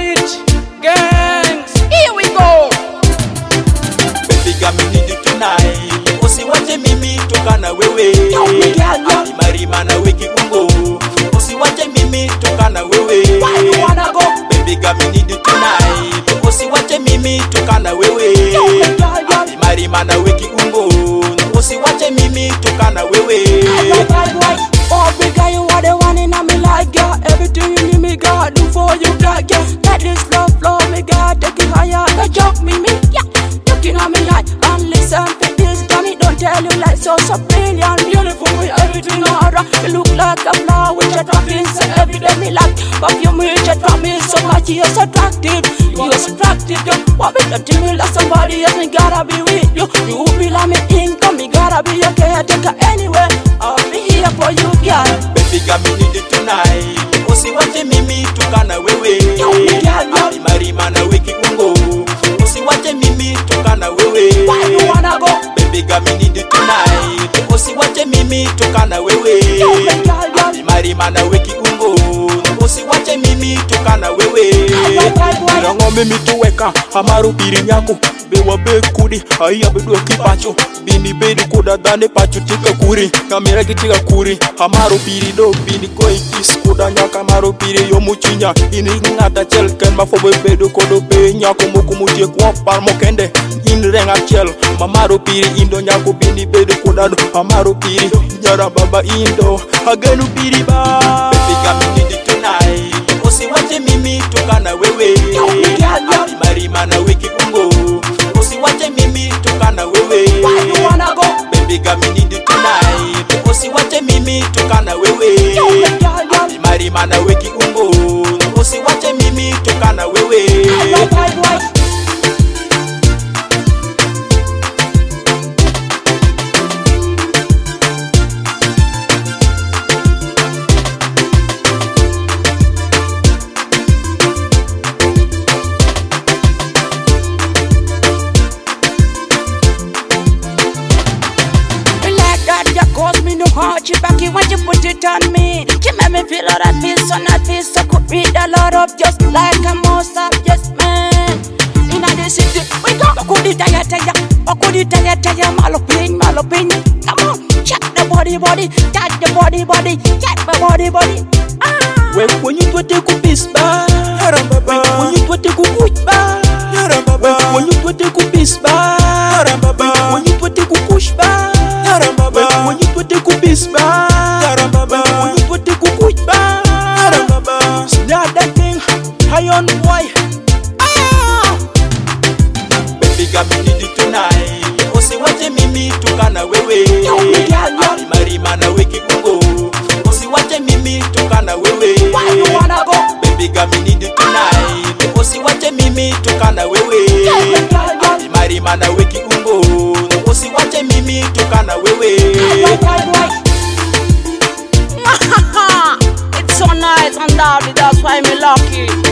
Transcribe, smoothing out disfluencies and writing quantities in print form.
it, gangs. Here we go. Baby girl, me need you tonight. Usiwache mimi toka na wewe. Marima na wiki ungo. Usiwache mimi toka na wewe. Why you wanna go? Baby girl, me need you tonight. Usiwache mimi toka na wewe. Marima na wiki ungo. Usiwache mimi toka na wewe. Oh, big guy, you are the one in me like, yeah. Everything you need me, God, do for you, like, yeah. Let this love flow, me, God, take it higher. Don't joke me, yeah. Looking at me like, and listen to this, Johnny, don't tell you like so brilliant, beautiful, with everything alright. You look like a flower with your droppings, so every day me like, perfume with your droppings, so much you're so attractive, you're so attractive, yo. What me to me like somebody else, me gotta be with you. You be like me income, me gotta be your caretaker anyway. I'll be here for you, girl. Baby girl, me need you tonight. Usiwache mimi toka na wewe. Marima na wiki ungo. Usiwache mimi toka na wewe. Why you wanna go? Baby girl, me need you tonight. Usiwache mimi toka na wewe. Marima na wiki ungo. Usiwache mimi toka na wewe. Rango mimi tuweka amaru biri nyako. Bewa be kudi aiya bedua kipacho. Bini bedi kuda dane pacho tika kuri. Kamera kitika kuri. Amaru biri do bini koi kis kuda nyaka amaru biri yo muchinya. Ini ngata chel ken mafobe bedo kodo be nyako moku mutie kwa parmo kende. In renga chel mamaru biri indo nyako bini bedi kuda do amaru biri nyara baba indo agenu biri ba. Baby girl, me need you tonight. Usiwache mimi toka na wewe. Marima na wiki ungo. Usiwache mimi toka na wewe. Why you wanna go? Baby girl, me need you tonight. Usiwache mimi toka na wewe. Marima na wiki ungo. Usiwache mimi toka na wewe. Cause me no hard, you back it when you put it on me. You make me feel all that feel so not feel so could read a lot of just like a most of yes man. In a city, we go. Could it tell or could it tell malopin. Come on, check the body, touch the body, check the body. When you put a kupis ba, when you put a kukuch ba, when you put a kupis ba, when you put a kukush ba. When you put the kubis ba, when you put the kukuch ba, snap that thing, high on boy. Baby girl, me need you tonight. Usiwache mimi toka na wewe. Marima na wiki ungo. Usiwache mimi toka na wewe. Why you wanna go? Baby girl, me need you tonight. Usiwache mimi toka na wewe. Marima na wiki ungo. Usiwache mimi toka na wewe. It's so nice and lovely, that's why me lucky.